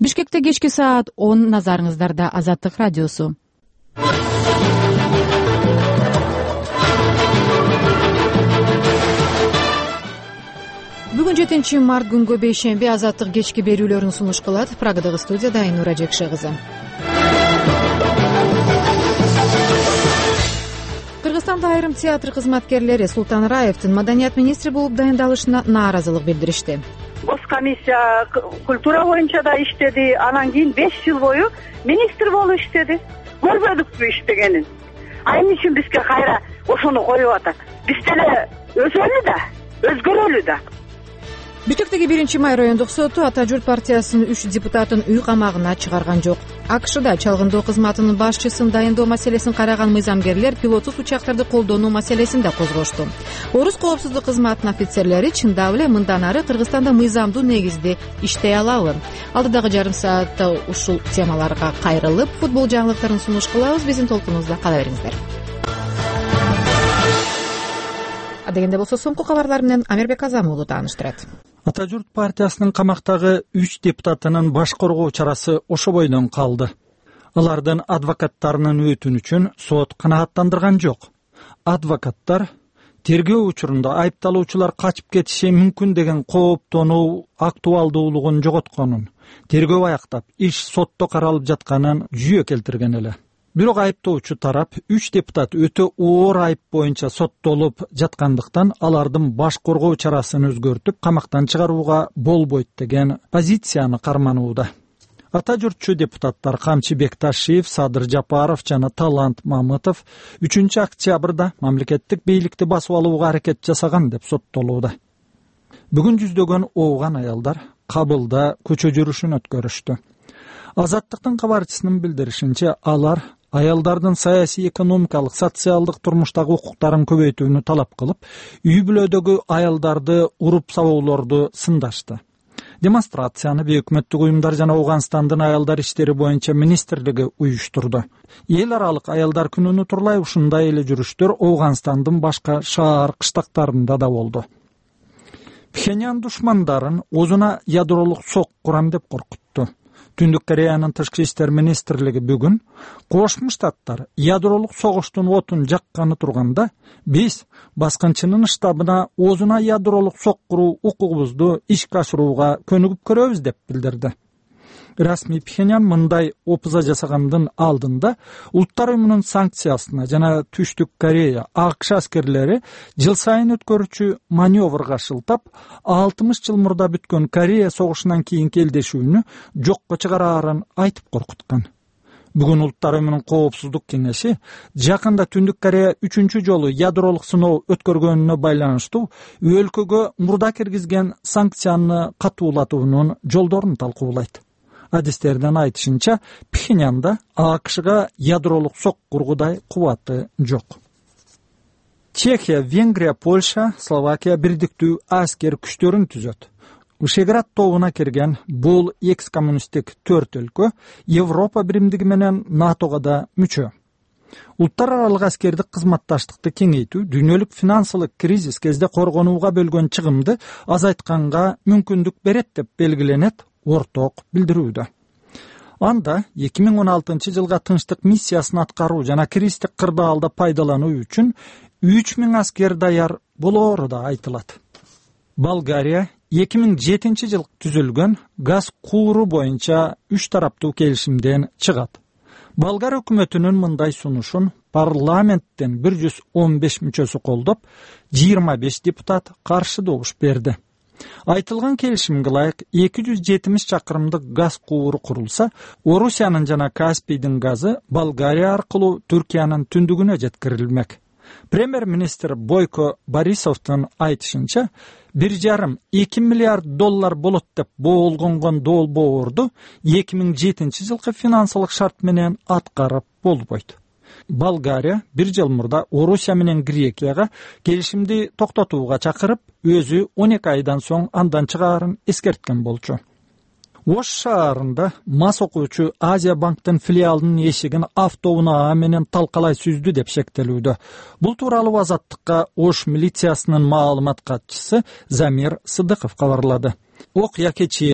Бишкекте кечки саат 10 назарыңыздарда Азаттык радиосу. Бүгүн 7 март күнгө бейшемби Азаттык кечки берүүлөрүн сунуш кылат. Прагадагы студияда Айнура Жекше кызы. Кыргызстанда айрым театр кызматкерлери Султан Раевдин маданият министри болуп дайындалышына нааразылык билдиришти. Госкомиссия культура боюнча да иштеди, анан кийин 5 жыл бою министр болуп иштеди. Көрбөдүкпү иштегенин. Эмне үчүн бизге кайра ошону коюп атат? Биз деле өзөлү да, өзгөрөлү да. Бишкектеги 1 май райондук соту Ата журт партиясынын 3 депутатын үй камагына чыгарган жок. АКШда чалгындоо кызматынын башчысын дайындоо маселесин караган мыйзамгерлер пилоттук учактарды колдонуу маселесин да козгошту. Орус коопсуздук кызматынын офицерлери чындап эле мындан ары Кыргызстанда мыйзамдуу негизде иштей алабы? Алдыдагы жарым саатта ушул темаларга кайрылып, футбол жаңылыктарын сунуш кылабыз. Биздин толкунубузда кала бериңиздер. Адегенде болсо соңку кабарлар менен Амирбек Азам уулу тааныштырат. Ата журт партиясынын камактагы 3 депутатынын баш коргоо чарасы ошо бойдон калды. Алардын адвокаттарынын өтүнүчүн сот канааттандырган жок. Адвокаттар тергөө учурунда айыпталуучулар качып кетиши мүмкүн деген кооптонуу актуалдуулугун жоготконун, тергөө аяктап, иш сотто каралып жатканын жүйө келтирген эле. Бирок айыптоочу тарап 3 депутат өтө оор айып боюнча соттолуп жаткандыктан алардын баш коргоо чарасын өзгөртүп, камактан чыгарууга болбойт деген позицияны карманууда. Ата журтчу депутаттар Камчы Бекташиев, Садыр Жапаров жана Талант Мамытов 3 октябрда мамлекеттик бийликти басып алууга аракет жасаган деп соттолууда. Бүгүн жүздөгөн ооган аялдар Кабылда көчө жүрүшүн өткөрүштү. Азаттыктын кабарчысынын билдиришинче, алар аялдардын саясий, экономикалык, социалдык турмуштагы укуктарын көбөйтүүнү талап кылып, үй бүлөдөгү аялдарды уруп сабоолорду сындашты. Демонстрацияны өкмөттүк уюмдар жана Ауганстандын аялдар иштери боюнча министрлиги уюштурду. Эл аралык аялдар күнүнө турлай ушундай эле жүрүштөр Ауганстандын башка шаар кыштактарында да болду. Пхеньян душмандарын озуна ядролук сок курам деп коркутту. Түндүк Кореянын тышкы иштер министрлиги бүгүн Кошмо Штаттар ядролук согуштун отун жакканы турганда, биз баскынчынын штабына озуна ядролук сок куруу укугубузду ишке ашырууга көнүгүп көрөбүз деп билдирди. Расмий Пхеньян мындай опуза жасагандын алдында Улуттар уюмунун санкциясына жана Түштүк Корея, АКШ аскерлери жыл сайын өткөрүүчү маневрга шылтап, 60 жыл мурда бүткөн Корея согушунан кийинки элдешүүнү жокко чыгараарын айтып коркуткан. Бүгүн Улуттар уюмунун коопсуздук кеңеши жакында Түндүк Корея 3 жолу ядролук сыноо өткөргөнүнө байланыштуу өлкөгө мурда киргизген санкцияны катуулатуунун жолдорун талкуулайт. Адистерден айтышынча, Пхеньянда АКШга ядролук сок кургудай кубаты жок. Чехия, Венгрия, Польша, Словакия бирдиктүү аскер күчтөрүн түзөт. Вышеград тобуна кирген бул экс-коммунисттик 4 өлкө Европа биримдиги менен НАТОга да мүчө. Улуттар аралык аскердик кызматташтыкты кеңейтүү дүйнөлүк финансылык кризис кезде коргонууга бөлгөн чыгымды азайтканга мүмкүндүк берет деп белгиленет орток билдирүүдө. Анда 2016 жылга тынчтык миссиясын аткаруу жана кризистик кырдаалда пайдалануу үчүн 3000 аскер даяр болоору да айтылат. Болгария 2007 жыл түзүлгөн газ кууру боюнча 3 тараптуу келишимден чыгат. Болгар өкмөтүнүн мындай сунушун парламенттен 115 мүчөсү колдоп, 25 депутат каршы добуш берди. Айтылган келишимге ылайык 270 чакырымдык газ кууру курулса, Орусиянын жана Каспийдин газы Болгария аркылуу Түркиянын түндүгүнө жеткирилмек. Премьер-министр Бойко Борисовдун айтышынча, 1,5-2 миллиард доллар болот деп боолгонгон долбоорду 2007 жылкы финансылык шарт менен аткарып болбойт. Болгария 1 жыл мурда Орусия менен Грекияга келишимди токтотууга чакырып, өзү 12 айдан соң андан чыгаарын эскерткен болчу. Ош шаарында мас окуучу Азия банктын филиалынын эшигин автоунаа менен талкалай сүздү деп шектелүүдө. Бул тууралуу Азаттыкка Ош милициясынын маалымат катчысы Замир Сыдыков кабарлады. Окуя кечээ